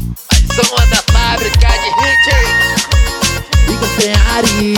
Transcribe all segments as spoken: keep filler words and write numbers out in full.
Mais uma da fábrica de hit, Igor Ferrari.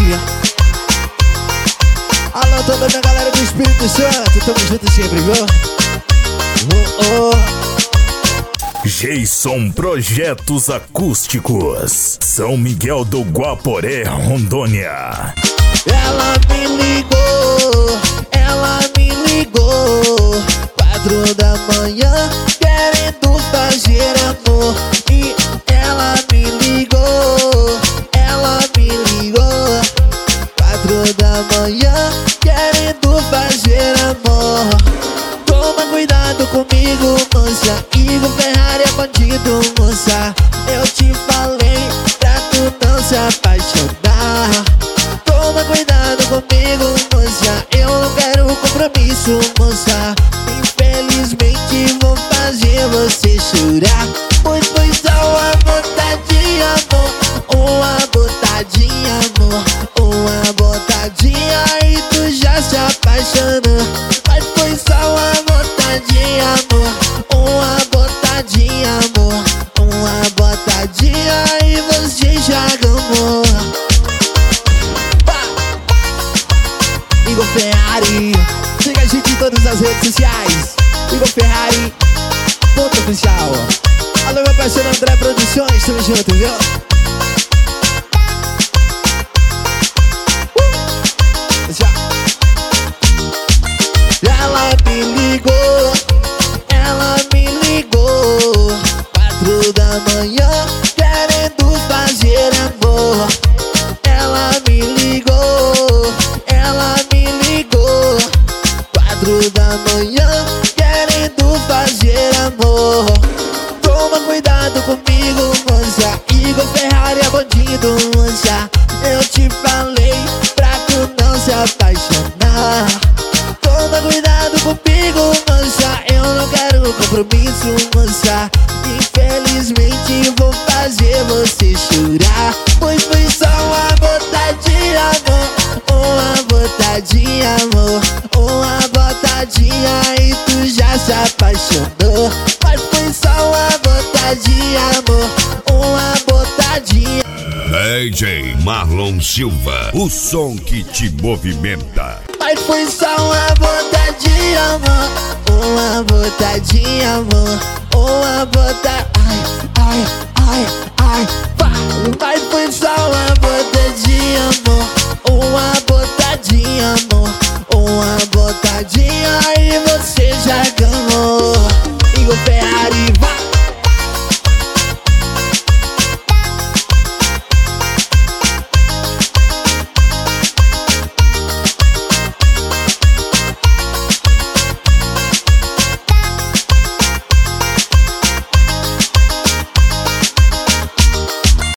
Alô, toda a minha galera do Espírito Santo, tamo junto sempre, viu? Oh, oh. Jason Projetos Acústicos, São Miguel do Guaporé, Rondônia. Ela me ligou, ela me ligou, quatro da manhã, querendo fazer amor. E ela me ligou, ela me ligou, quatro da manhã, querendo fazer amor. Toma cuidado comigo, moça, Igor Ferrari é bandido, moça. Eu te falei pra tu não se apaixonar. Toma cuidado comigo, moça, eu não quero compromisso, moça. Infelizmente vou fazer você chorar, pois foi só uma botadinha, amor. Uma botadinha, amor. Uma botadinha e tu já se apaixonou. Mas foi só uma botadinha, amor. Uma botadinha, amor. Uma botadinha e você já gamou. Igor Ferrari, siga a gente em todas as redes sociais. Igor Ferrari, ponto oficial. Alô, meu parceiro André Produções, tamo junto, viu? Uh! Já. Ela me ligou, ela me ligou, quatro da manhã, querendo fazer amor. Ela me ligou, ela me ligou, quatro da manhã, querendo fazer amor. Toma cuidado comigo, moça, Igor Ferrari é bandido, moça. Eu te falei pra tu não se apaixonar. Toma cuidado comigo, moça, eu não quero compromisso, moça. Infelizmente vou fazer você chorar, pois foi só uma botadinha, amor. Uma botadinha, amor. Uma botadinha e tu já se apaixonou. Mas foi só uma botadinha, amor. Uma botadinha. D J Marlon Silva, o som que te movimenta. Mas foi só uma botadinha, amor. Uma botadinha, amor. Uma botadinha. Ai, ai, ai, ai, pá. Mas foi só uma botadinha, amor. Uma botadinha, amor. Uma botadinha e